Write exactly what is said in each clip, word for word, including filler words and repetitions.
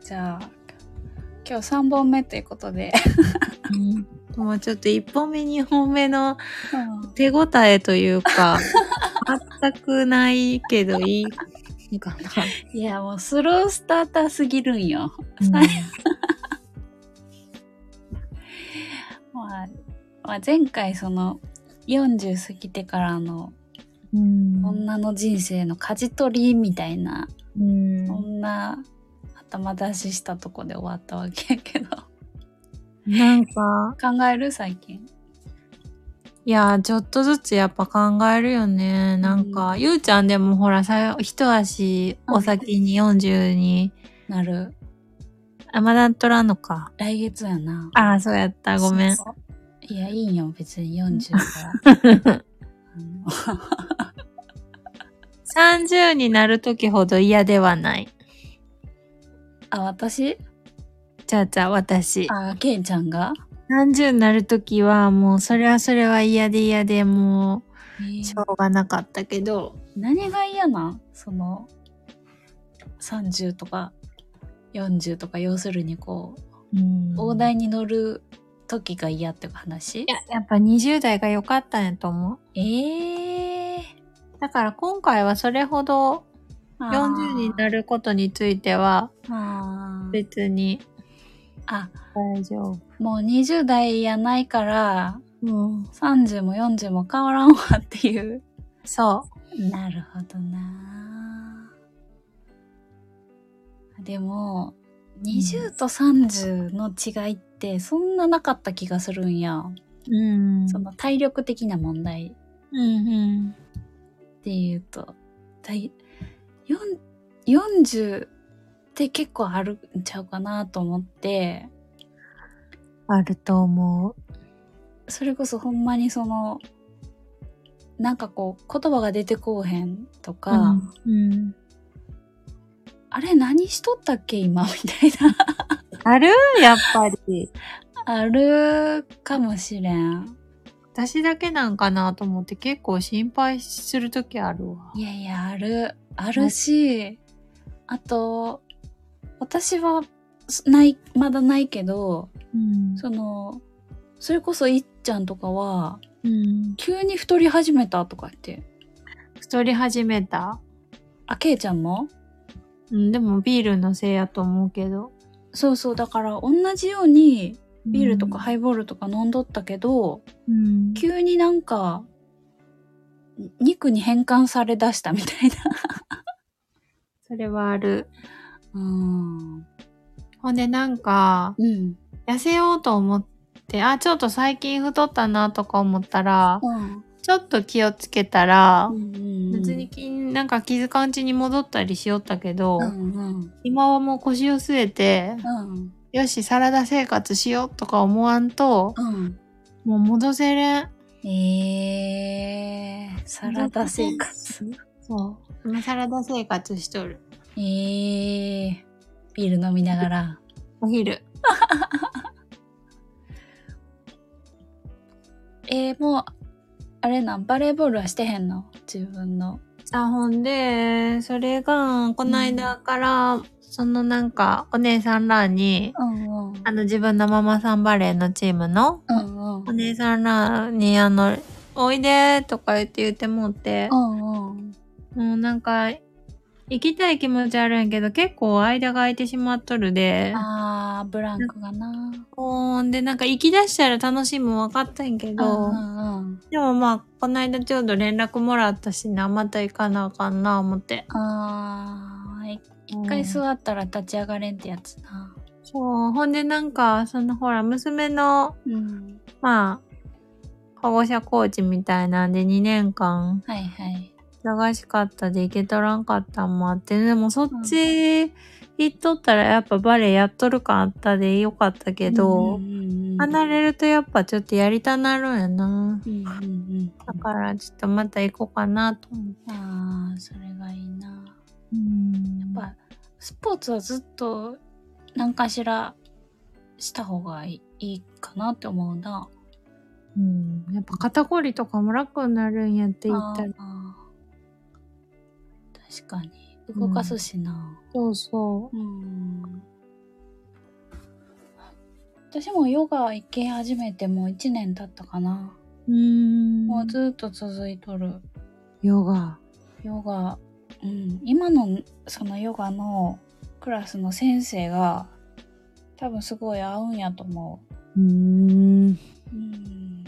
じゃあ今日さんぼんめということで、 うん、もうちょっといっぽんめにほんめの手応えというか、全くないけどいいかな。 いやもうスロースターターすぎるんよ。 うんまあまあ、前回そのよんじゅう過ぎてからの女の人生の舵取りみたいな、うん、そんな頭出ししたとこで終わったわけやけど、 なんか考える最近。 いやちょっとずつやっぱ考えるよね。なんか、うん、ゆうちゃんでもほらさ一足お先によんじゅうになる。 あ、まだ取らんのか。 来月やな。 ああ、そうやった。ごめん。 いや、いいよ。別によんじゅうから。 さんじゅうになるときほど嫌ではない。 あ、私？ じゃあじゃあ私。 あ、ケイちゃんがさんじゅうになるときはもうそれはそれは嫌で嫌でもうしょうがなかったけど。 何が嫌なん？そのさんじゅうとかよんじゅうとか要するにこう、うん、大台に乗る時が嫌って話？ いや、やっぱにじゅう代が良かったんやと思う。 ええー。 だから今回はそれほどよんじゅうになることについては別にあ大丈夫。 もうにじゅう代やないから、うん、さんじゅうもよんじゅうも変わらんわっていう。 そう。 なるほどな。でもにじゅうとさんじゅうの違いってそんななかった気がするんや。うん、その体力的な問題。うんうん、っていうと、よんじゅうって結構あるんちゃうかなと思って。 あると思う。 それこそほんまにそのなんかこう言葉が出てこうへんとか、うんうん、あれ何しとったっけ今みたいなあるやっぱりあるかもしれん。 私だけなんかなと思って結構心配するときあるわ。 いやいやあるあるし、あと私はないまだないけど、うん、そのそれこそいっちゃんとかは、うん、急に太り始めたとか言って。 太り始めた？ あ、けいちゃんも？ うん、でもビールのせいやと思うけど。 そうそう、だから同じようにビールとかハイボールとか飲んどったけど、うん、急になんか肉に変換されだしたみたいな。 それはある。うん。ほんでなんか、うん、痩せようと思って、あ、ちょっと最近太ったなとか思ったら、うん、ちょっと気をつけたら、うんうんうん、別になんか気づかんうちに戻ったりしよったけど、うんうん、今はもう腰を据えて、うん、よしサラダ生活しようとか思わんと、うん、もう戻せれん。 えー、サラダ生活。 そう。今サラダ生活しとる。 えー、ビール飲みながら。 お昼。 えー、もう、あれなん、バレーボールはしてへんの？自分の。 あ、ほんで、それが、この間から、うん、そのなんか、お姉さんらに、うんうん、あの自分のママさんバレーのチームの、うんうん、お姉さんらに、あの、おいでとか言って言ってもって、うんうん、もうなんか、行きたい気持ちあるんやけど、結構間が空いてしまっとるで。 あー、ブランクがな。 ほんで、なんか行き出したら楽しいもん分かったんやけど、うんうん、でもまあ、この間ちょうど連絡もらったしな、また行かなあかんな、思って。 あー、一回座ったら立ち上がれんってやつな。 そう、ほんでなんか、そのほら、娘の、うん、まあ、保護者コーチみたいなんでにねんかん、はいはい。忙しかったで行けとらんかったんもあって、でもそっち行っとったらやっぱバレエやっとる感あったでよかったけど、うんうんうん、離れるとやっぱちょっとやりたなるんやな、うんうんうん、だからちょっとまた行こうかなと思って。 ああ、それがいいな、うん、やっぱスポーツはずっと何かしらした方がいいかなって思うな。 うん、やっぱ肩こりとかも楽になるんやって言ったら。 確かに動かすしな、 うん、そうそう、うん、 私もヨガ行き始めてもういちねん経ったかな。うーん。もうずっと続いとる。 ヨガ。 ヨガ。うん。今のそのヨガのクラスの先生が多分すごい合うんやと思う。うーん。うーん。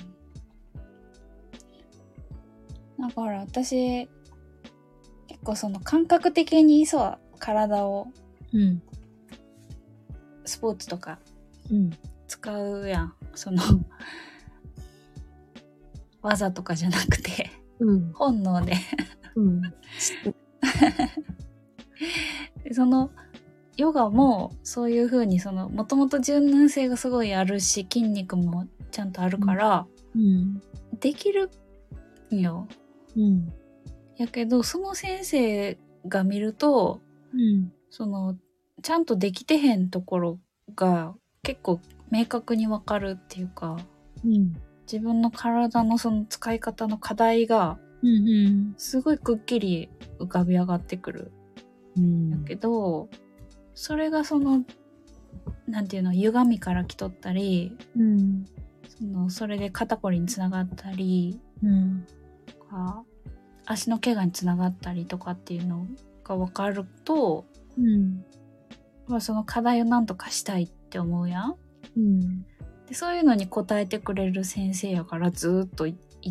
だから私、結構その感覚的にそう体を、うん、スポーツとか使うやん。その、技とかじゃなくて、うん、本能で、うん、そのヨガもそういう風にそのもともと柔軟性がすごいあるし筋肉もちゃんとあるから、うん、できるんよ、うん、やけどその先生が見ると、うん、そのちゃんとできてへんところが結構明確にわかるっていうか、うん、自分の体のその使い方の課題がすごいくっきり浮かび上がってくる、うん、だけどそれがそのなんていうの歪みから来とったり、うん、そのそれで肩こりにつながったり、うん、か足の怪我につながったりとかっていうのが分かると、うんまあ、その課題をなんとかしたいって思うやん、うん、でそういうのに応えてくれる先生やからずっと行って、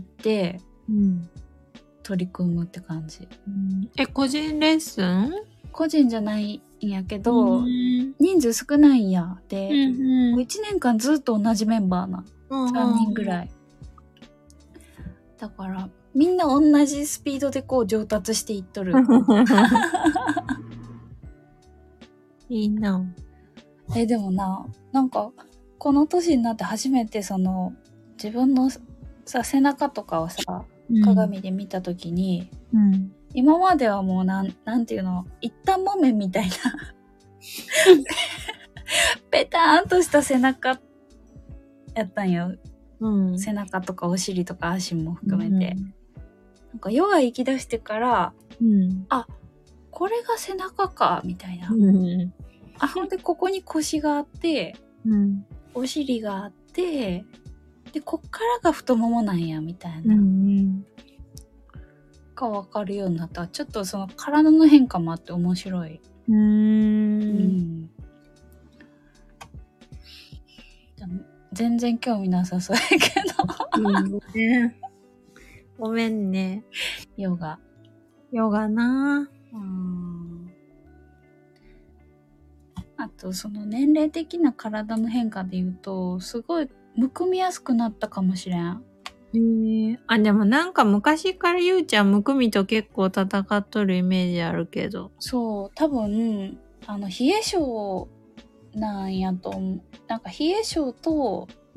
うん、取り組むって感じ、 うん、え個人レッスン？ 個人じゃないんやけど、うん、人数少ないんやで、うんうん、いちねんかんずっと同じメンバーな、うんうん、さんにんぐらいだからみんな同じスピードでこう上達していっとるいいな。 えでもななんかこの年になって初めてその自分のさ背中とかをさ鏡で見た時に、うん、今まではもうなんなんていうの一旦木綿みたいなペターンとした背中やったんよ、うん、背中とかお尻とか足も含めて、うん、なんかヨガ行き出してから、うん、あこれが背中かみたいな、うん、あほんでここに腰があって、うん、お尻があってでこっからが太ももなんやみたいな、うん、が分かるようになった。ちょっとその体の変化もあって面白い。うーん、うん、全然興味なさそうやけどいいね。 ごめんね。 ヨガ。 ヨガなぁ。 うん。あとその年齢的な体の変化で言うとすごいむくみやすくなったかもしれん。 へー。あ、でもなんか昔からゆうちゃんむくみと結構戦っとるイメージあるけど。 そう、多分あの冷え性なんやと思う。なんか冷え性と、うん、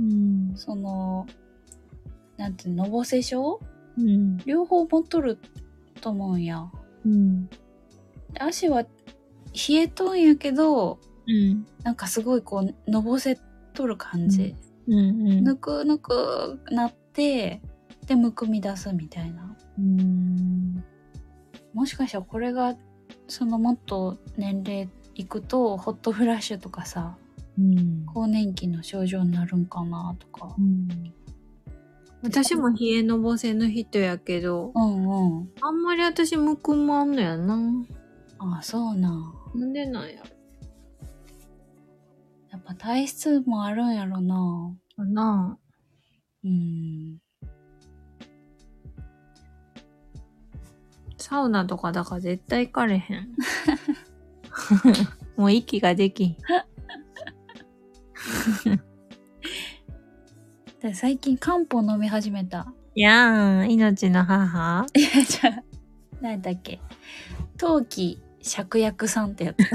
そのなんていうの、のぼせ症、うん、両方持っとると思うんや。うん、足は冷えとんやけど、うん、なんかすごいこうのぼせとる感じ。うんうんうん、ぬくぬくなってでむくみ出すみたいな。うーん、もしかしたらこれがそのもっと年齢いくとホットフラッシュとかさ、うん、更年期の症状になるんかなとか、うん、 私も冷えのぼせの人やけど、うんうん、あんまり私むくまんのやな。 ああそうな。 なんでなんやろ。 やっぱ体質もあるんやろな。 かな。 うん。 サウナとかだから絶対行かれへん。もう息ができん。 で最近漢方飲み始めた。 いやーん、命の母。 いやじゃあ何だっけ、陶器芍薬さんってやつ。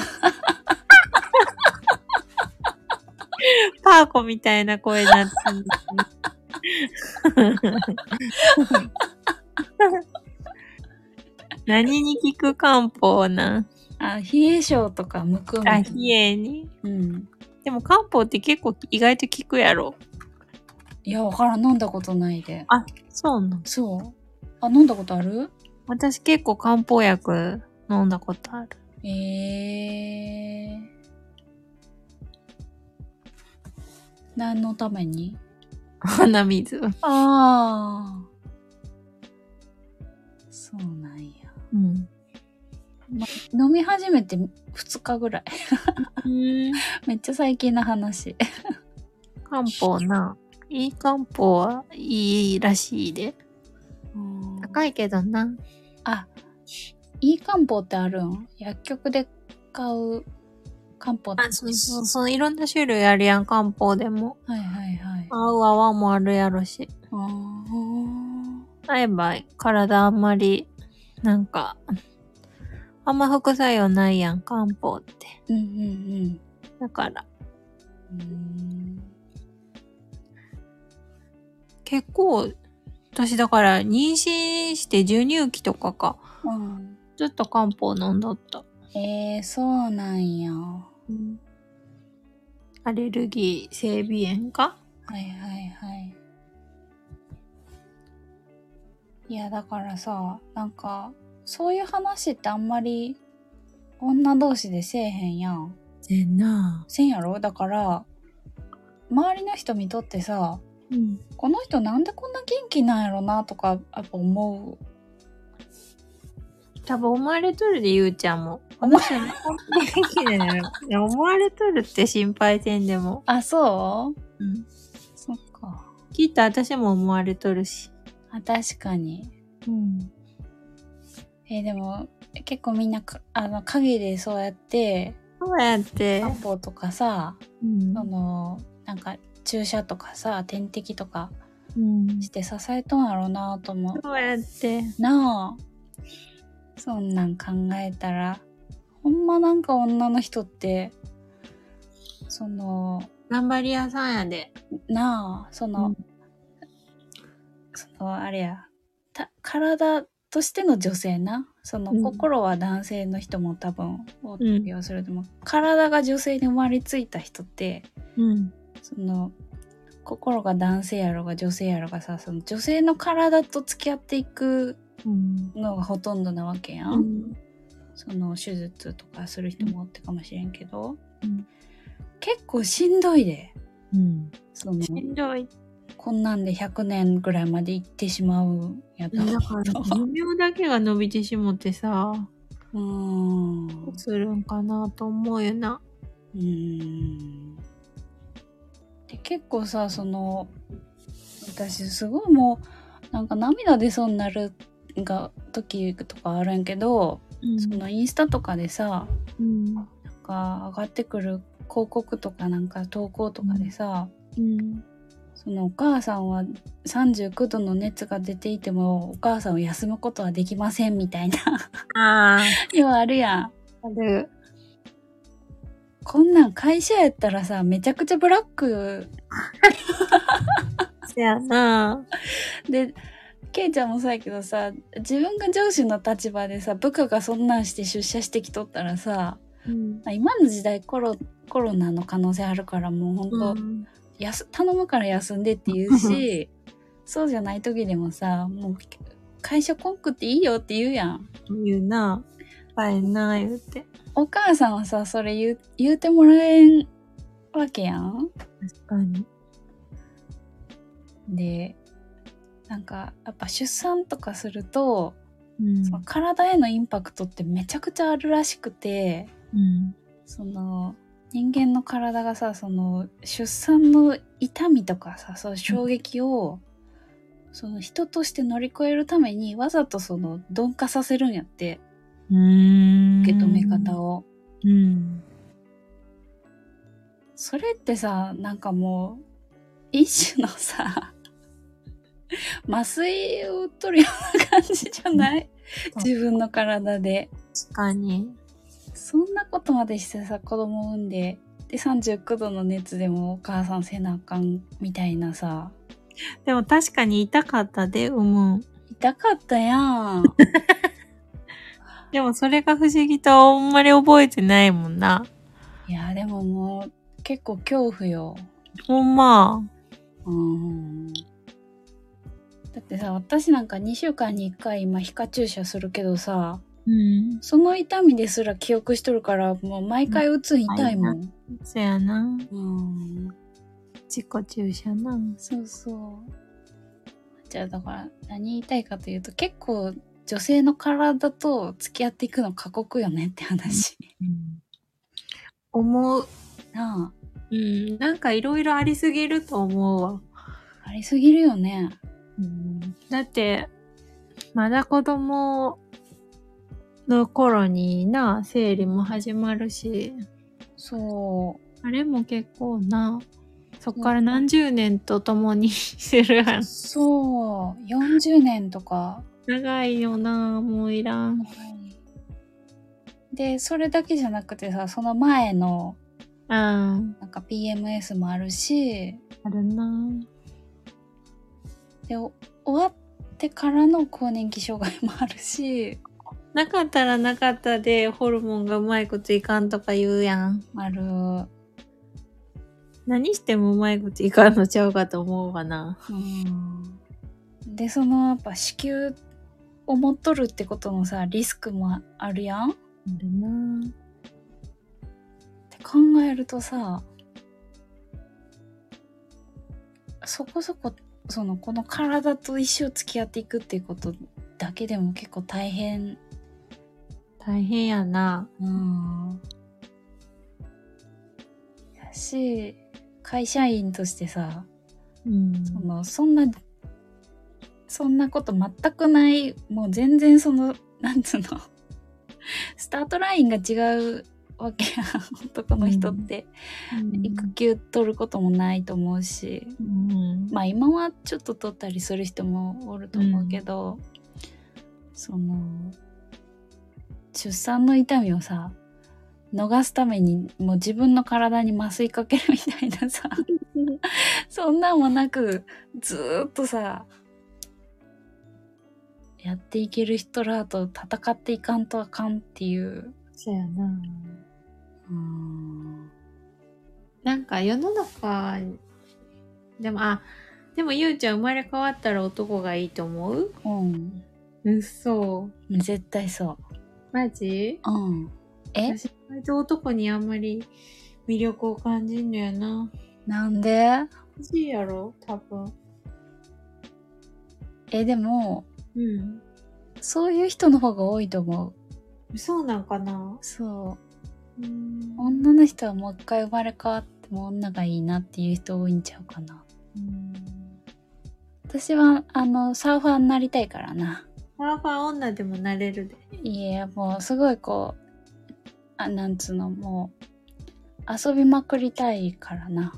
パーコみたいな声になってるんですね。何に効く漢方な？ あ、冷え性とかむくみ。 あ、冷えに。うん。でも漢方って結構意外と効くやろ。 いや、わからん。飲んだことないで。 あ、そうなの？ そう。あ、飲んだことある？ 私結構漢方薬飲んだことある。 えー。 何のために？ 鼻水。 ああ。そうなんや。 うん。 ま、飲み始めてふつかぐらい。めっちゃ最近の話。 漢方な。いい漢方はいいらしいで。高いけどな。 あ、いい漢方ってあるん？薬局で買う漢方って。 あ、そうそうそう。いろんな種類あるやん、漢方でも。 はいはいはい。 合う泡もあるやろし。ああ。合えば体あんまり、なんか、あんま副作用ないやん、漢方って。 うんうんうん。 だから。うーん。結構、私だから妊娠して授乳期とかか。うん。ずっと漢方飲んだった。 えー、そうなんや。うん、 アレルギー性鼻炎か？ はいはいはい。いやだからさ、なんか、そういう話ってあんまり女同士でせえへんやん。 せんな。 せんやろ？だから、周りの人見とってさ、うん、この人なんでこんな元気なんやろなとか、やっぱ思う。 多分思われとるで、ゆうちゃんも。この人本当に元気なんやろ。思われとるって心配せんでも。 あ、そう？うん。そっか。 きっと私も思われとるし。 あ、確かに。うん。えー、でも、結構みんなか、あの、影でそうやって、 そうやって。 漢方とかさ、うん、あの、なんか注射とかさ、点滴とかして支えとんやろうなと思う。 そうやって。 なあ。そんなん考えたら、ほんまなんか女の人って、その、 頑張り屋さんやで。 なあ、その、うん、その、あれや、た、体としての女性な。その、うん、心は男性の人も多分、おったりはするでも、うん、体が女性に生まれついた人って、うん、その、心が男性やろが女性やろがさ、その女性の体と付き合っていくのがほとんどなわけやん。うん、その手術とかする人もおってかもしれんけど、うん、結構しんどいで。うん、そのしんどい。 こんなんでひゃくねんぐらいまで行ってしまうやっただから寿命だけが伸びてしもってさ、うーん、どうするんかなと思うよな。うーん。 で結構さ、その私すごいもうなんか涙出そうになるが時とかあるんやけど、うん、そのインスタとかでさ、うん、なんか上がってくる広告とかなんか投稿とかでさ、うんうん、そのお母さんはさんじゅうきゅうどの熱が出ていてもお母さんを休むことはできませんみたいなあ要はあるやん。ある。こんなん会社やったらさ、めちゃくちゃブラック。 そやな。 で、ケイちゃんもそうやけどさ、自分が上司の立場でさ、部下がそんなんして出社してきとったらさ、うん、今の時代コロ、コロナの可能性あるからもうほんと、うん、やす頼むから休んでって言うし、そうじゃない時でもさ、もう会社来んくっていいよって言うやん。 言うな。あえな言うて。 お母さんはさ、それ言う、言うてもらえんわけやん。 確かに。 で、なんかやっぱ出産とかすると、うん、その体へのインパクトってめちゃくちゃあるらしくて、うん、その人間の体がさ、その出産の痛みとかさ、その衝撃を、うん、その人として乗り越えるためにわざとその鈍化させるんやって。うーん、受け止め方を。うん。それってさ、なんかもう一種のさ麻酔を取るような感じじゃない？自分の体で。 確かに。 そんなことまでしてさ、子供産んで、でさんじゅうきゅうどの熱でもお母さんせなあかんみたいなさ。 でも確かに痛かったで、産む。 痛かったやん。 でもそれが不思議とあんまり覚えてないもんな。 いや、でももう結構恐怖よ。 ほんま。 うーん。だってさ、私なんかにしゅうかんにいっかい今皮下注射するけどさ、うん、その痛みですら記憶しとるから、もう毎回打つん痛いもん。 そやな。 うん。 自己注射な。 そうそう。じゃあだから何言いたいかというと、結構女性の体と付き合っていくの過酷よねって話。 うん、思う。なあ。うん。なんかいろいろありすぎると思うわ。 ありすぎるよね。 うん、だって、まだ子供の頃にな、生理も始まるし。 そう。 あれも結構な、そっから何十年と共にするやん。 そう。よんじゅうねんとか。 長いよな、もういらん。 で、それだけじゃなくてさ、その前の、 うん。なんか ピーエムエス もあるし。 あるな。 で、終わってからの更年期障害もあるし。 なかったらなかったでホルモンがうまいこといかんとか言うやん。 ある。 何してもうまいこといかんのちゃうかと思うわな。 うん。で、そのやっぱ子宮を持っとるってことのさ、リスクもあるやん。あるな。 って考えるとさ、そこそこそのこの体と一生付き合っていくっていうことだけでも結構大変。 大変やな。 うん。やし、会社員としてさ、うん、そのそんなそんなこと全くない、もう全然そのなんつうのスタートラインが違うわけやん、男の人って、うん、育休取ることもないと思うし、うん、まあ今はちょっと取ったりする人もおると思うけど、うん、その出産の痛みをさ逃すためにもう自分の体に麻酔かけるみたいなさそんなんもなくずーっとさやっていける人らと戦っていかんとあかんっていう。 そうやな。うん。なんか世の中でもあでもゆうちゃん生まれ変わったら男がいいと思う？うん。うっそ。 絶対そう。 マジ？ うん。え？ 私割と男にあんまり魅力を感じんのやな。 なんで？ 欲しいやろ多分。 えでも。うん。そういう人の方が多いと思う。そうなんかな？ そう。うん。女の人はもう一回生まれ変わっても女がいいなっていう人多いんちゃうかな。うん。私はあのサーファーになりたいからな。 サーファー女でもなれるで。 いやもうすごいこうあなんつうのもう遊びまくりたいからな。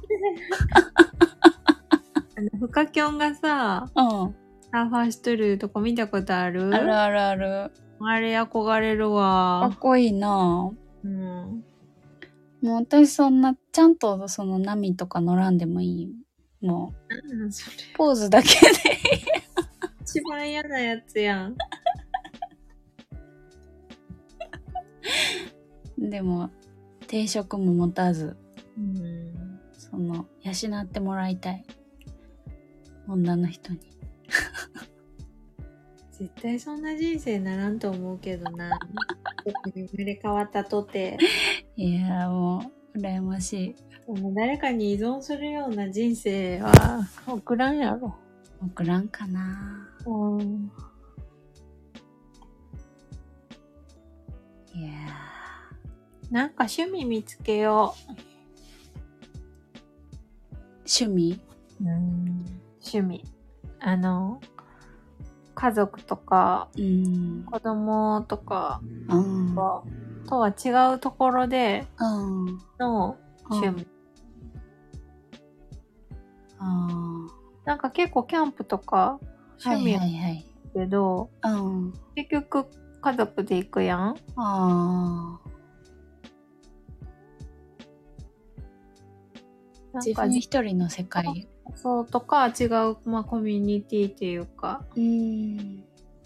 あのフカキョンがさ、うん。サーファーしとるとこ見たことある？ あるあるある。 あれ憧れるわ。 かっこいいな。うん。もう私そんなちゃんとその波とか乗らんでもいい。もう。なんそれ。ポーズだけで。 一番嫌なやつやん。 でも定職も持たず、うん、その養ってもらいたい女の人に。 絶対そんな人生ならんと思うけどな。生まれ変わったとて。 いやもう羨ましい。 もう誰かに依存するような人生は送らんやろ。 送らんかな。うん。いやなんか趣味見つけよう。 趣味？ うん。趣味。あの、家族とか、うん、子供とか、うん、とは違うところでの趣味。うん、なんか結構キャンプとか趣味やけど、はいはいはい、うん、結局家族で行くやん。あ自分一人の世界。 そうとか違う、まあ、コミュニティっていうか。うん。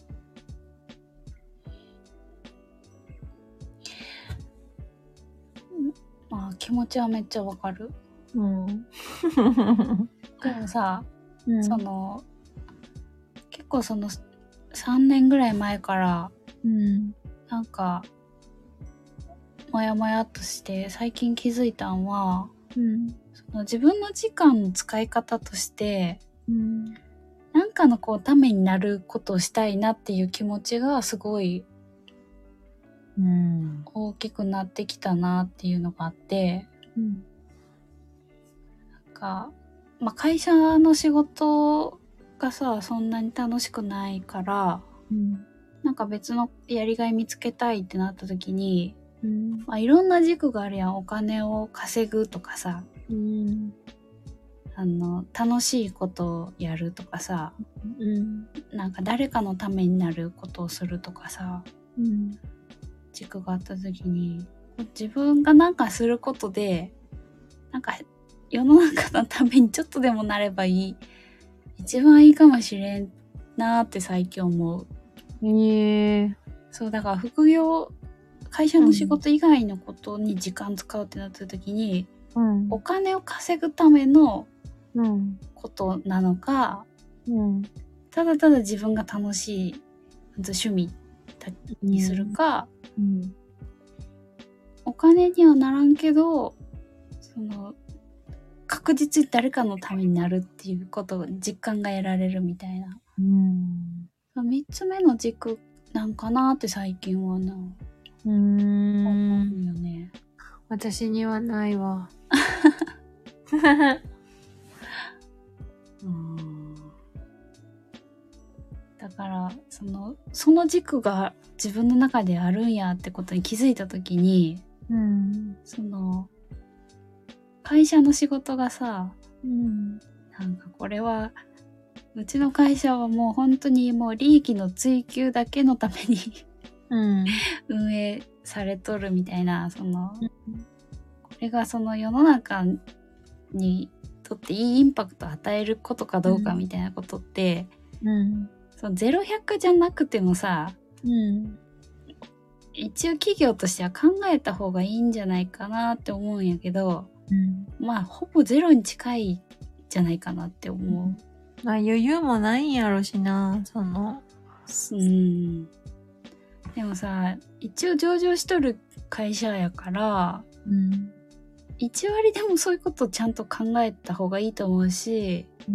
まあ気持ちはめっちゃわかる。うん。でもさ、うん、その結構そのさんねんぐらい前から、うん、なんかモヤモヤっとして最近気づいたんは、うん、そ自分の時間の使い方として、 うん、 なんかのこうためになることをしたいなっていう気持ちがすごい大きくなってきたなっていうのがあって、 うん、 なんか、まあ、会社の仕事がさそんなに楽しくないから、 うん、 なんか別のやりがい見つけたいってなった時に、 うんまあ、いろんな軸があるやん。お金を稼ぐとかさ、 うん、 あの楽しいことをやるとかさ、 うん、 なんか誰かのためになることをするとかさ、 うん、 軸があった時に自分がなんかすることでなんか世の中のためにちょっとでもなればいい一番いいかもしれんなーって最近思う。 へえ。 そうだから副業会社の仕事以外のことに時間使うってなった時に、 うん、 お金を稼ぐためのうん、 ことなのか、 うん、 ただただ自分が楽しい趣味にするか、 うんうん、 お金にはならんけどその確実に誰かのためになるっていうこと実感が得られるみたいな、 うん、 みっつめの軸なんかなって最近はなうーん思うよね。 私にはないわ。 うんだからそのその軸が自分の中であるんやってことに気づいた時に、 うん、 その会社の仕事がさ、 うん、 なんかこれはうちの会社はもう本当にもう利益の追求だけのためにうん、 運営されとるみたいな、その、これがその世の中にとっていいインパクトを与えることかどうかみたいなことって、 うん、 そのゼロひゃくじゃなくてもさ、 うん、 一応企業としては考えた方がいいんじゃないかなって思うんやけど、 うん、 まあほぼゼロに近いじゃないかなって思う。 まあ余裕もないんやろしな、その。 うん。でもさ、一応上場しとる会社やから、 うん、 いち割でもそういうことをちゃんと考えた方がいいと思うし、 うん、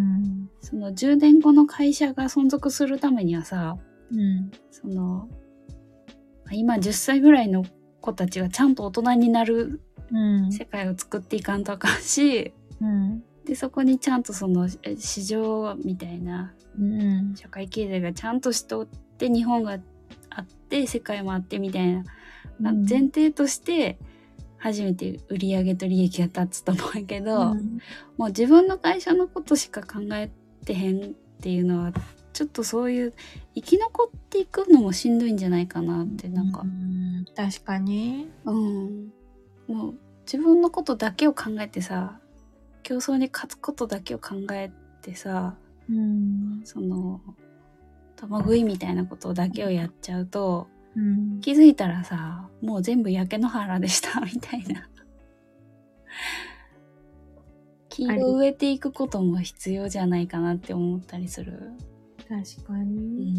そのじゅうねんごの会社が存続するためにはさ、 うん、 その今じゅっさいぐらいの子たちがちゃんと大人になる世界を作っていかんとあかんし、 うん、 でそこにちゃんとその市場みたいな、 うん、 社会経済がちゃんとしとって日本があって世界もあってみたいな、うん、前提として初めて売り上げと利益が立つと思うけど、うん、もう自分の会社のことしか考えてへんっていうのはちょっとそういう生き残っていくのもしんどいんじゃないかなって、なんか、うん、 確かに、 うん、もう自分のことだけを考えてさ、競争に勝つことだけを考えてさ、 うん、 その玉食いみたいなことだけをやっちゃうと、 うん、 気づいたらさ、もう全部焼け野原でしたみたいな。木を植えていくことも必要じゃないかなって思ったりする。 確かに。 うん。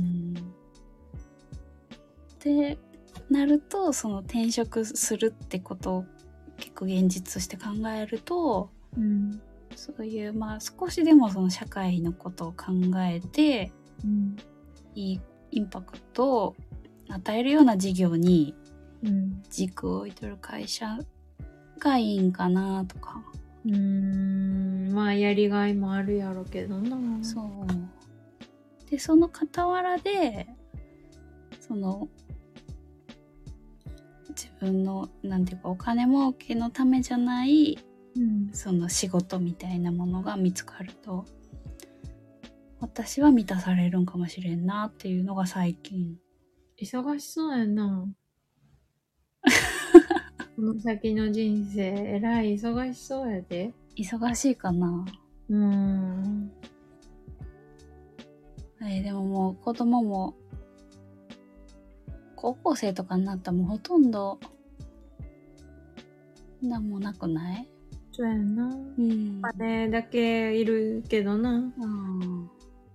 ってなると、その転職するってことを結構現実として考えると、 うん、 そういうまあ少しでもその社会のことを考えて、うん、いいインパクトを与えるような事業に軸を置いてる会社がいいんかなとか。 うーん、まあやりがいもあるやろけどな。 そう。でその傍らでその自分のなんていうかお金儲けのためじゃない、うん、その仕事みたいなものが見つかると私は満たされるんかもしれんなっていうのが最近。 忙しそうやな。この先の人生えらい忙しそうやで。 忙しいかな。 うーん。 えー、でももう子供も高校生とかになったらもうほとんどなんもなくない？ そうやな。うん。お金だけいるけどな。うん。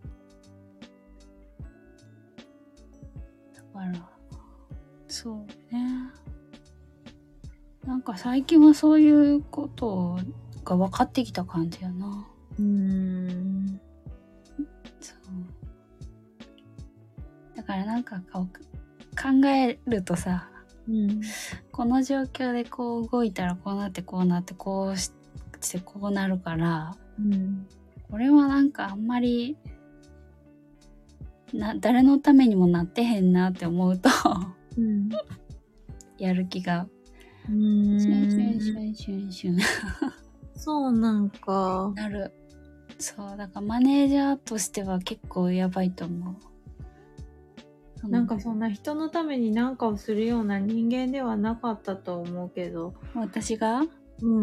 だからそうね。なんか最近はそういうことか分かってきた感じやな。うーん。そう。だからなんかこう考えるとさ、うん、この状況でこう動いたらこうなってこうなってこうしてこうなるから、うん、これはなんかあんまりな誰のためにもなってへんなって思うと、うん、やる気がシュンシュンシュンシュンシュンそうなんかなる。そうだからマネージャーとしては結構やばいと思う。なんかそんな人のために何かをするような人間ではなかったと思うけど。 私が？うん。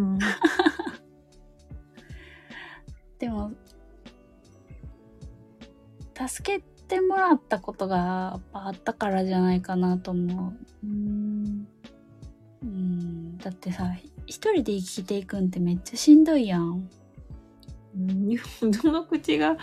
でも助けてもらったことがやっぱあったからじゃないかなと思う。うーん。うん。だってさ、一人で生きていくんってめっちゃしんどいやん。 うん、どの口が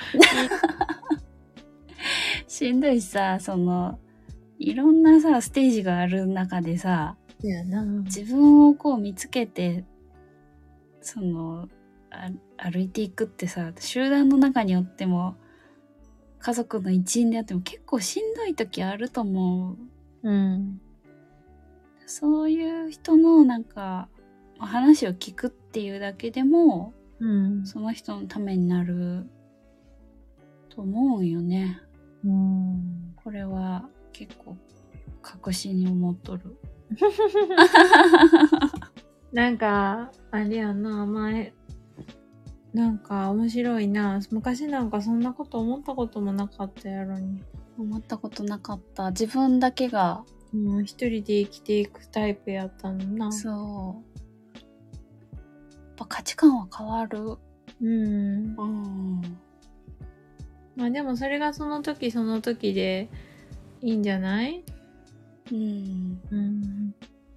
しんどいしさ、そのいろんなさステージがある中でさ、 やな、 自分をこう見つけてその歩いていくってさ、集団の中におっても家族の一員であっても結構しんどい時あると思う。うん。そういう人のなんか話を聞くっていうだけでも、うん、その人のためになると思うよね。うん。これは結構確信に思っとる。 なんかあれやな、前なんか面白いな。昔なんかそんなこと思ったこともなかったやろに。 思ったことなかった。自分だけが、 うん、一人で生きていくタイプやったのな。 そう。やっぱ価値観は変わる。うん。うん。 まあでもそれがその時その時でいいんじゃない？うん。うん。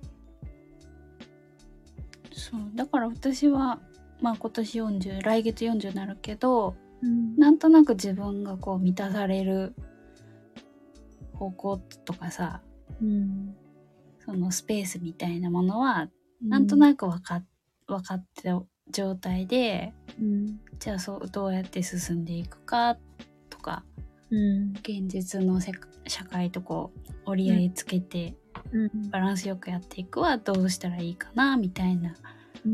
そう。だから私は、まあ今年よんじゅう、来月よんじゅうになるけど、うん、なんとなく自分がこう満たされる方向とかさ、うん、そのスペースみたいなものは、なんとなく分かっ、分かってた状態で、うん、じゃあそうどうやって進んでいくかとか、うん、現実のせ社会とこう折り合いつけて、うん、バランスよくやっていくはどうしたらいいかなみたいな、うん、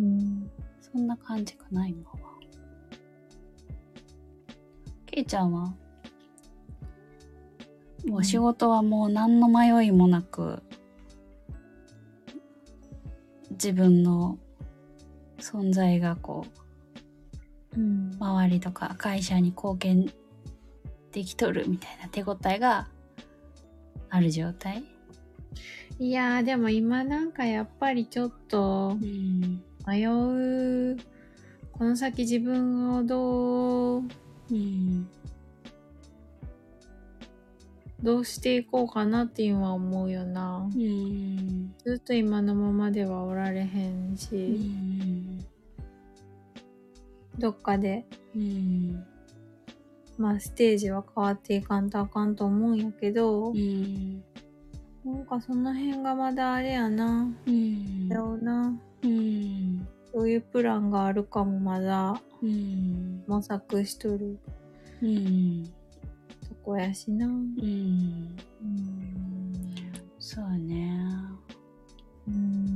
そんな感じかな今は。けいちゃんはもう仕事はもう何の迷いもなく、自分の存在がこう、うん、周りとか会社に貢献できとるみたいな手応えがある状態？ いやーでも今なんかやっぱりちょっと迷う、うん、この先自分をどう、うん、どうしていこうかなっていうのは思うよな。うん、ずっと今のままではおられへんし、うん、どっかで、うん、まあステージは変わっていかんとあかんと思うんやけど、うん、なんかその辺がまだあれやな。うん。だよな。うん。そういうプランがあるかもまだ、うん、模索しとる。うん。そこやしな。うん。うん。 そうね。 うん。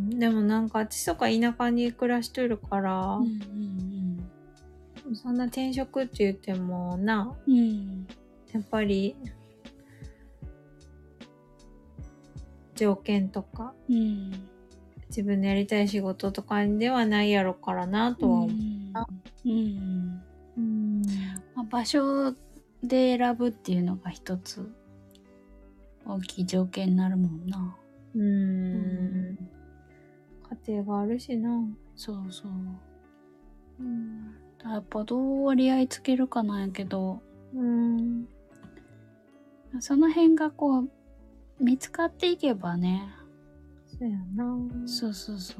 でもなんか私とか田舎に暮らしとるから、うんうんうん、そんな転職って言ってもな、うん、やっぱり条件とか、うん、自分のやりたい仕事とかではないやろからなとは思った。うんうんうん、まあ、場所で選ぶっていうのが一つ大きい条件になるもんな。うん、うん、 家庭があるしな。 そうそう。うん、やっぱどう割り合いつけるかなんやけど、うん、その辺がこう見つかっていけばね。 そうやな。 そうそうそう。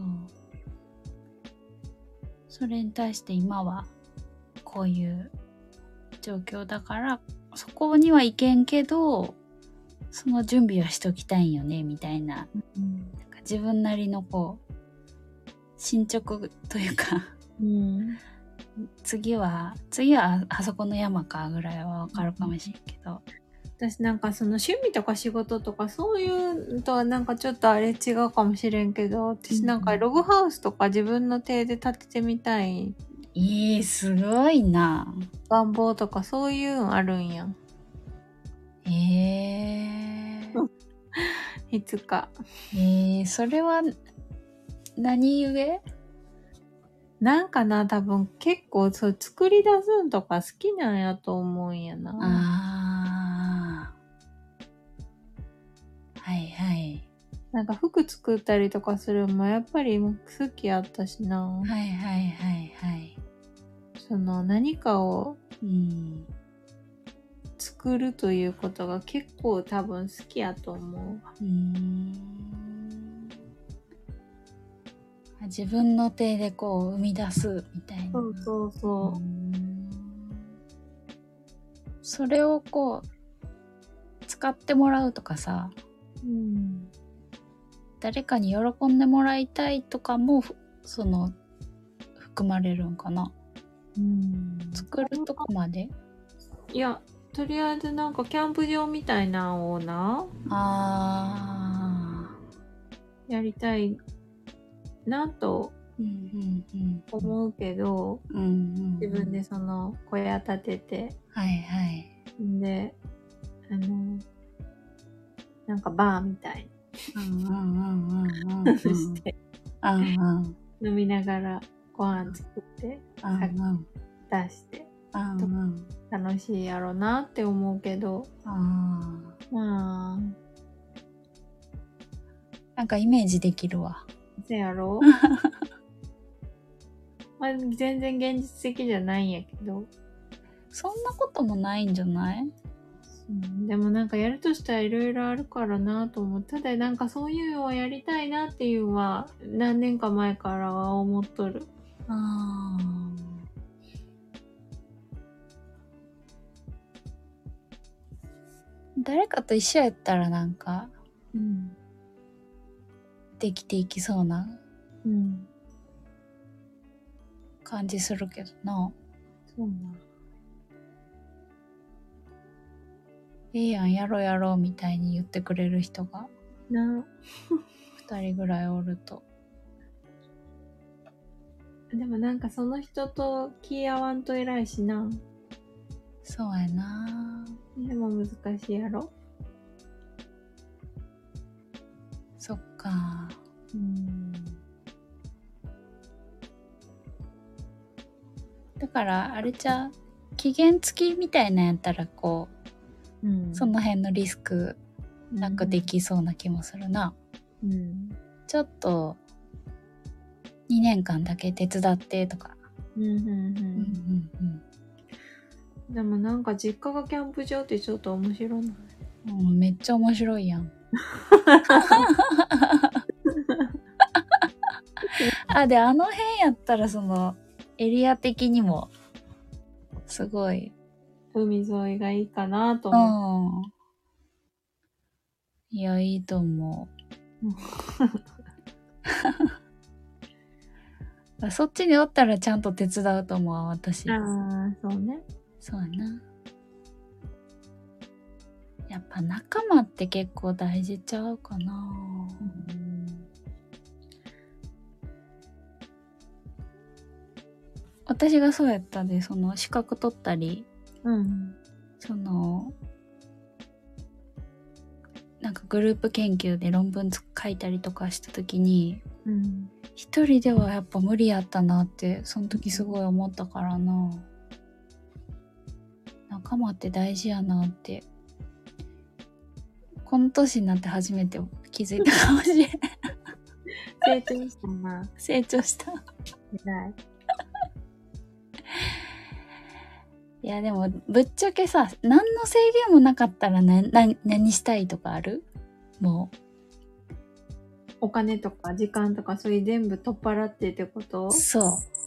それに対して今はこういう状況だからそこには行けんけどその準備はしときたいんよねみたいな、うん、なんか自分なりのこう進捗というかうん、 次は次はあそこの山かぐらいはわかるかもしれんけど、 私なんかその趣味とか仕事とかそういうのとはなんかちょっとあれ違うかもしれんけど、私なんかログハウスとか自分の手で建ててみたい。 えー、すごいな。 願望とかそういうのあるんや。 えー、 いつか。 えー、それは何故？ なんかな、多分結構そう作り出すんとか好きなんやと思うんやな。 ああ、はいはい。 なんか服作ったりとかするのもやっぱり好きやったしな。 はいはいはいはい。 その何かをうん、 作るということが結構多分好きやと思う。 うーん、自分の手でこう生み出すみたいな。 そうそうそう。 うーん、それをこう使ってもらうとかさ、 うん、 誰かに喜んでもらいたいとかもその含まれるんかな。 うん、 作るとこまで？ いや、とりあえずなんかキャンプ場みたいなのをな、 あーやりたいなと思うけど、 うんうんうん、 自分でその小屋建てて、 はいはい。 で、あの、なんかバーみたいうんうんうんうんうん。 して、 うんうん。 飲みながらご飯作って、 うんうん。 出して、 うんうん。 楽しいやろなって思うけど、 あまあ、 なんかイメージできるわ。 せやろまあ、全然現実的じゃないんやけど。 そんなこともないんじゃない？ うん、でもなんかやるとしたらいろいろあるからなと思って、ただなんかそういうのをやりたいなっていうのは何年か前からは思っとる。 ああ。誰かと一緒やったらなんか、 うん、 できていきそうなうん感じするけどな。 そうな。 ええやん、やろうやろうみたいに言ってくれる人がな。 二人ぐらいおると。 でもなんかその人と気合わんと偉いしな。 そうやな。 でも難しいやろ。 そっか。 うん。 だからあれじゃ期限付きみたいなやったらこう、うん、その辺のリスクなくできそうな気もするな。 うん。 ちょっとにねんかんだけ手伝ってとか。 うんうんうん。うんうんうん。でもなんか実家がキャンプ場ってちょっと面白いな。 うん、めっちゃ面白いやん。あ、で、あの辺やったらそのエリア的にもすごい海沿いがいいかなと思う。 うん。いや、いいと思う。そっちにおったらちゃんと手伝うと思う、私。 ああ、そうね。 そうやな。やっぱ仲間って結構大事ちゃうかな。うん、私がそうやったで、その資格取ったり、 うん、 そのなんかグループ研究で論文書いたりとかした時に、うん、一人ではやっぱ無理やったなってその時すごい思ったからな。仲間って大事やなってこの年になって初めて気づいたかもしれない。 成長したな。 成長した。 偉い。 いやでもぶっちゃけさ、何の制限もなかったらなな何したいとかある？もうお金とか時間とかそういう全部取っ払ってってこと？ そう。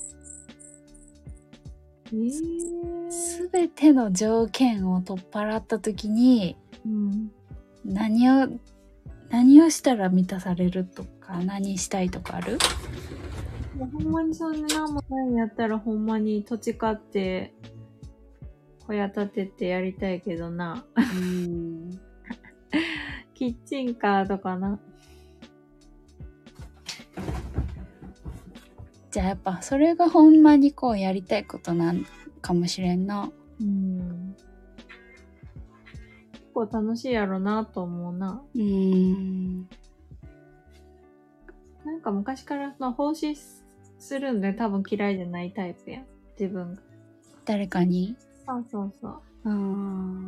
えー、 すべての条件を取っ払った時に、うん、何を何をしたら満たされるとか何したいとかある？ もうほんまにそんな何もないんやったらほんまに土地買って小屋建ててやりたいけどな。うんキッチンカーとかな。 じゃあやっぱそれがほんまにこうやりたいことなんかもしれんな。うん。 結構楽しいやろなと思うな。うん。なんか昔からまあ奉仕するんで多分嫌いじゃないタイプやん。自分が。 誰かに？ そうそうそう。うん。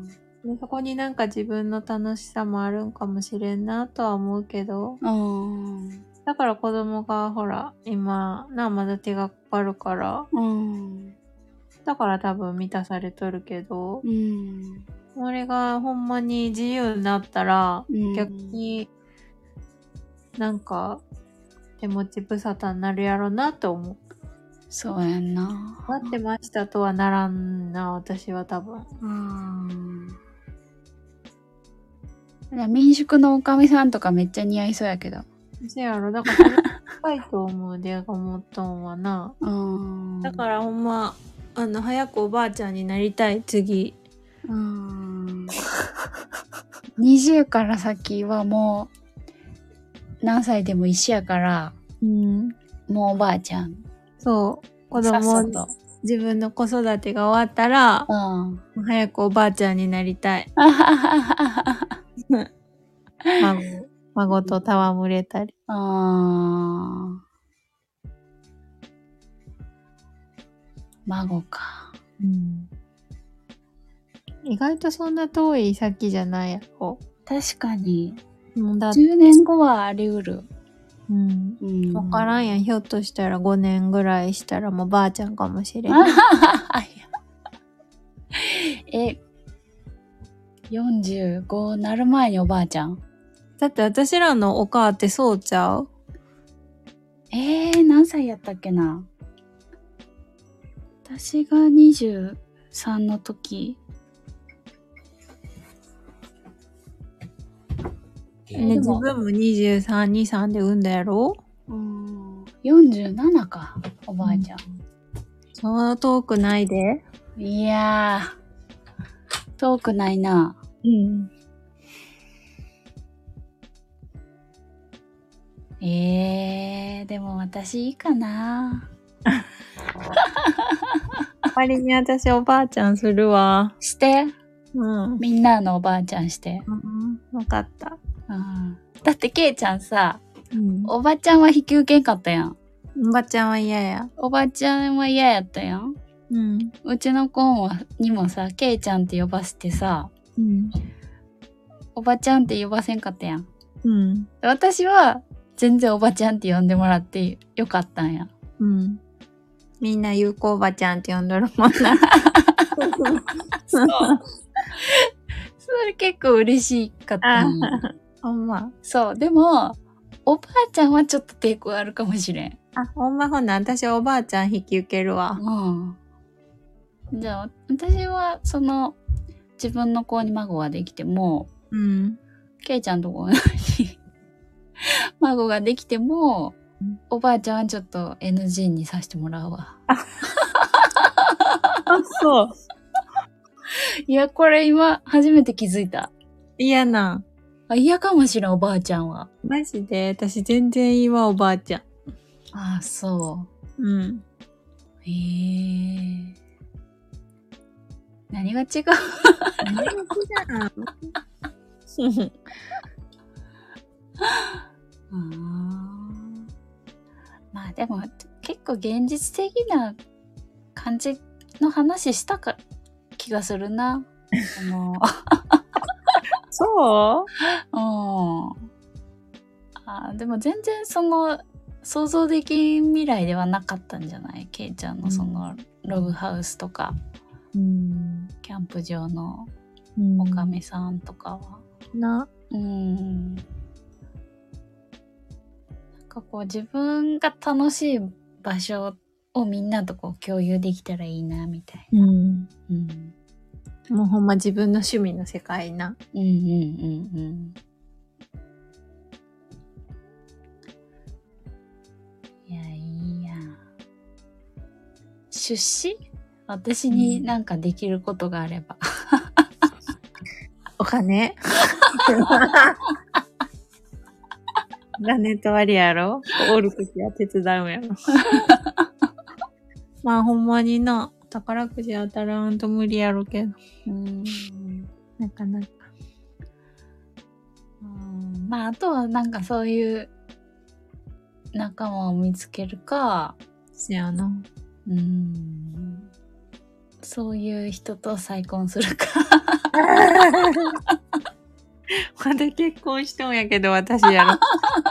でそこになんか自分の楽しさもあるんかもしれんなとは思うけど。うん。だから子供がほら、今、な、まだ手がかかるから。うん。だから多分満たされとるけど。うん。俺がほんまに自由になったら、うん、逆になんか手持ち無沙汰になるやろなと思う。 そうやんな。 待ってましたとはならんな、私は多分。うん。 民宿のおかみさんとかめっちゃ似合いそうやけど。 せやろ、だからそれ高いと思うで、思っとんはな。うん。だからほんま、あの、早くおばあちゃんになりたい、次。うん。 にじゅうから先はもう、何歳でも一緒やから、うん。もうおばあちゃん。 そう。子供と自分の子育てが終わったら、うん、早くおばあちゃんになりたい。孫、孫と戯れたり。あー。 孫か。 うん。意外とそんな遠い先じゃないやろ。 確かに。もうだじゅうねんごはあり得る。 うん。うん。わからんやん。ひょっとしたらごねんぐらいしたらもうばあちゃんかもしれん。 え、よんじゅうごなる前におばあちゃん？ だって私らのお母ってそうちゃう？ えー、何歳やったっけな？私がにじゅうさんの時。 ね、自分もにじゅうさん、にじゅうさんで産んだやろ？ うん。よんじゅうななか、おばあちゃん。うん、 そう遠くないで。 いやー、遠くないな。うん。えー、でも私いいかな。 割に私おばあちゃんするわ。 して。うん。みんなのおばあちゃんして。 うん。わかった。 うん。だってケイちゃんさ、うん、おばちゃんは引き受けんかったやん。 おばちゃんは嫌や。 おばちゃんは嫌やったやん。うん。うちの子もにもさ、ケイちゃんって呼ばせてさ、うん。おばちゃんって呼ばせんかったやん。うん。私は全然おばちゃんって呼んでもらってよかったんや。 うん。みんなゆうこおばちゃんって呼んどるもんな。 そう。それ結構嬉しかったんや。 ほんま。 そう。でも、おばあちゃんはちょっと抵抗あるかもしれん。 あ、ほんまほんな。私おばあちゃん引き受けるわ。 うん。じゃあ、私は、その、自分の子に孫ができても、うん。ケイちゃんとこに孫ができても、うん、おばあちゃんはちょっと エヌジー にさせてもらうわ。あ、 そう。 いや、これ今、初めて気づいた。 嫌な。 あ、嫌かもしれん、おばあちゃんは。 マジで私全然いいわ、おばあちゃん。 ああ、そう。うん。へえ。何が違う何が違うあまあでも結構現実的な感じの話したか気がするな。あのそう？ うん。あでも全然その想像できん未来ではなかったんじゃない？ケイちゃんのそのログハウスとか、うん、キャンプ場のおかみさんとかは。な。うん。なんかこう自分が楽しい場所をみんなとこう共有できたらいいなみたいな。うん。 うん、もうほんま自分の趣味の世界な。うんうんうんうん。 いやいいやん。 出資私になんかできることがあれば。 お金ラネット割りやろおるときは手伝うやろ。まあほんまにな、宝くじ当たらんと無理やろけど。 うーん。 なかなか。 うん、まああとはなんかそういう仲間を見つけるか。 せやな。 うーん。そういう人と再婚するか。 まだ結婚しとんやけど私やろ。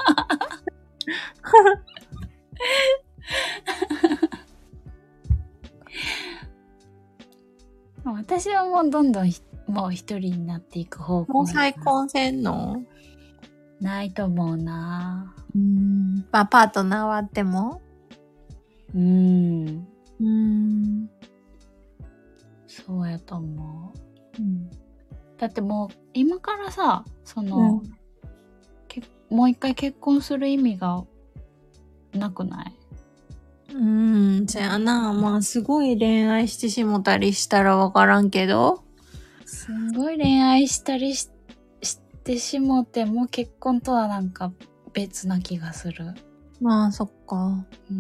私はもうどんどんもう一人になっていく方向。 もう再婚せんの？ ないと思うな。 うーん。まあパートナーはあっても？ うーん。 うーん。 そうやと思う。うん、 だってもう今からさ、その、うん、けもう一回結婚する意味がなくない？ うーん、じゃあな、まあすごい恋愛してしもたりしたらわからんけど。 すごい恋愛したり し, してしもても結婚とはなんか別な気がする。 まあそっか。 うん。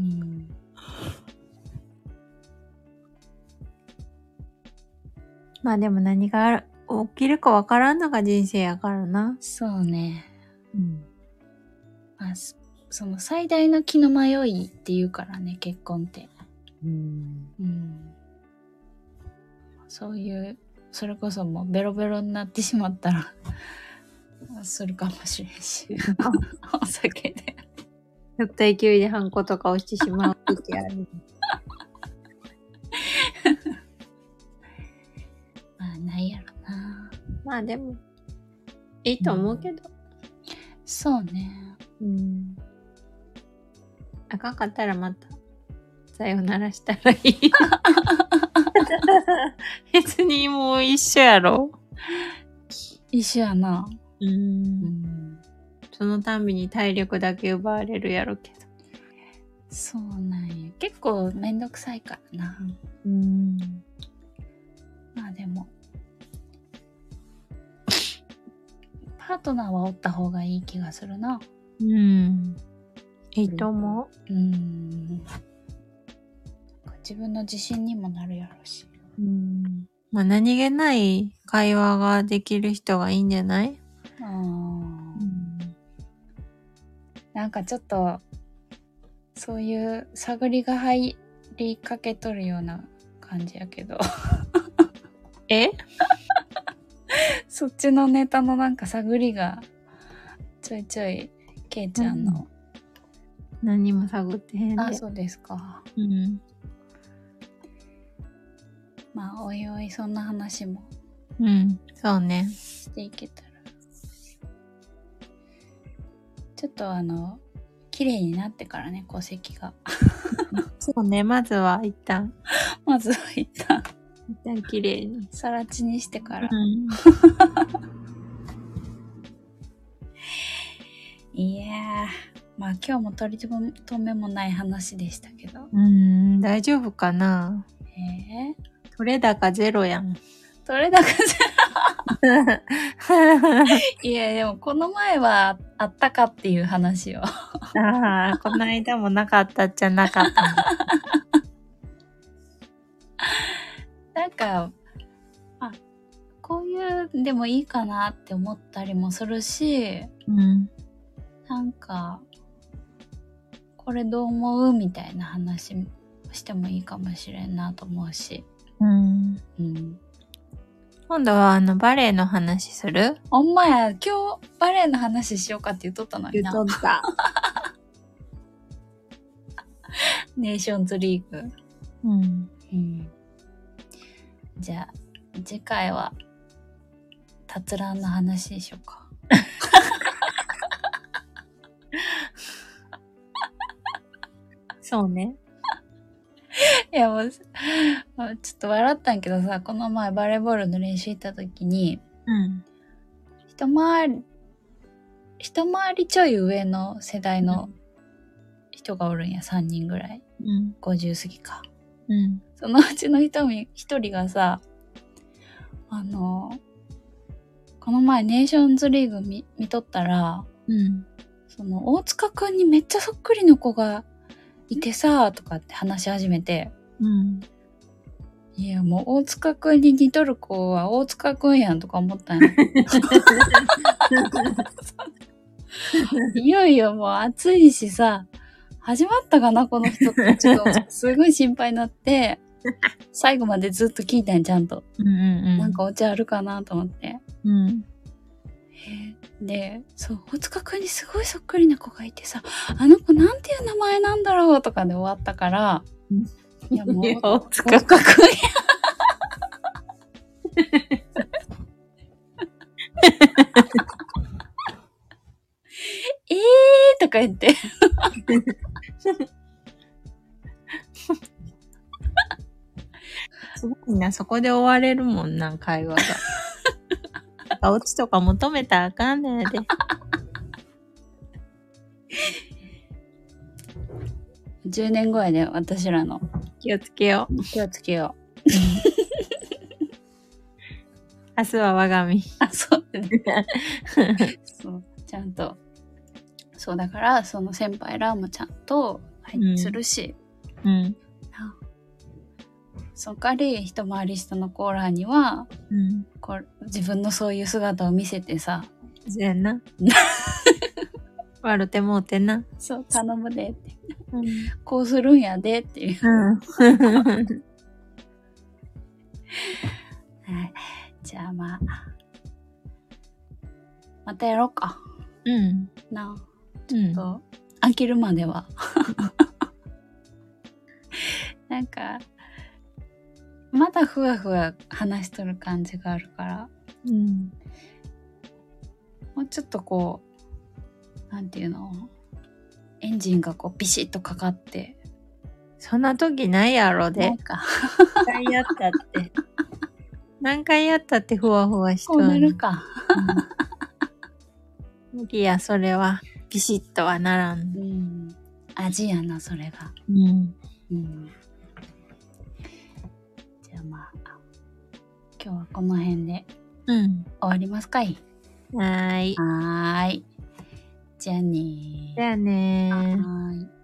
まあでも何がある起きるかわからんのが人生やからな。 そうね。 うん。 まあ、その最大の気の迷いって言うからね、結婚って。 うん。 うん。そういう、それこそもうベロベロになってしまったら、するかもしれんし。お酒で。 ちょっと勢いでハンコとか押してしまう時ある。 まあ、ないやろな。 まあでも、いいと思うけど。うん、 そうね。 うん。あかんかったらまた、さよならしたらいい。別にもう一緒やろ。 一緒やな。 うん。うん、そのたんびに体力だけ奪われるやろけど。 そうなんや。結構めんどくさいからな。 うん。 まあでも、パートナーはおった方がいい気がするな。 うん。いいと思う。うん。自分の自信にもなるやろし。 うん。まあ何気ない会話ができる人がいいんじゃない？ あ、うん、なんかちょっとそういう探りが入りかけとるような感じやけど。 え？ そっちのネタのなんか探りがちょいちょいケイちゃんの、 うん、何も探ってへんで。 あ、そうですか。 うん。 まあおいおいそんな話もうんそうねしていけたら、ちょっとあの綺麗になってからね、戸籍が。 そうね、まずは一旦まずは一旦一旦綺麗にさら地にしてから、うん、いやー、まあ今日も取り留めもない話でしたけど、 うーん、大丈夫かな。 えー、 取れ高ゼロやん。 取れ高ゼロいやでもこの前はあったかっていう話を。 ああ、この間もなかったじゃなかった。 なんか、あ、こういうでもいいかなって思ったりもするし、うん、なんかこれどう思うみたいな話してもいいかもしれんなと思うし、 うんうん、今度はあのバレエの話する？ ほんまや、今日バレエの話しようかって言っとったのにな。 言っとった。 ネーションズリーグ。うん。うん、じゃあ次回はタツランの話でしょうか。 そうね。 いやもうちょっと笑ったんけどさ、この前バレーボールの練習行った時に、うん、一回り一回りちょい上の世代の人がおるんや、さんにんぐらい、うん、ごじゅう過ぎか、うん、 そのうちの一人一人がさ、あの、この前ネーションズリーグ 見, 見とったら、うん、その大塚くんにめっちゃそっくりの子がいてさ、とかって話し始めて、うん、いやもう大塚くんに似とる子は大塚くんやんとか思ったんや。いよいよもう暑いしさ、始まったかなこの人ってちょっとすごい心配になって、最後までずっと聞いたんや、ちゃんと。うんうんうん、なんかお茶あるかなと思って。うん、で、そう、大塚くんにすごいそっくりな子がいてさ、あの子なんていう名前なんだろうとかで終わったから、いやもう、大塚くんや。えーとか言って。 すごいな、そこで終われるもんな、会話が。オチとか求めたらあかんねんで。 じゅうねんごやで、私らの。 気をつけよう。 気をつけよう。 明日は我が身。 あ、そうね。そう、ちゃんと。そう、だから、その先輩らもちゃんと配置するし。うん。うん、そっかり一回り下のコーラーには、うん、こう自分のそういう姿を見せてさ。 そうやな。笑ってもうてな。 そう、頼むでって。うん、こうするんやでっていう。うん、はい。じゃあまあ。またやろうか。うん。なあ。ちょっと、うん、飽きるまでは。なんか、まだふわふわ話しとる感じがあるから、うん、もうちょっとこう、なんていうの、エンジンがこうビシッとかかって。 そんな時ないやろで。 なんか。 何回やったって。何回やったってふわふわしとる。こうなるか。 うん、無理や、それは。ビシッとはならん。 うん。味やな、それが。うん。うん。じゃあまあ、今日はこの辺で、うん。終わりますかい。 はーい。 はーい。じゃあねー。 じゃあねー。 はーい。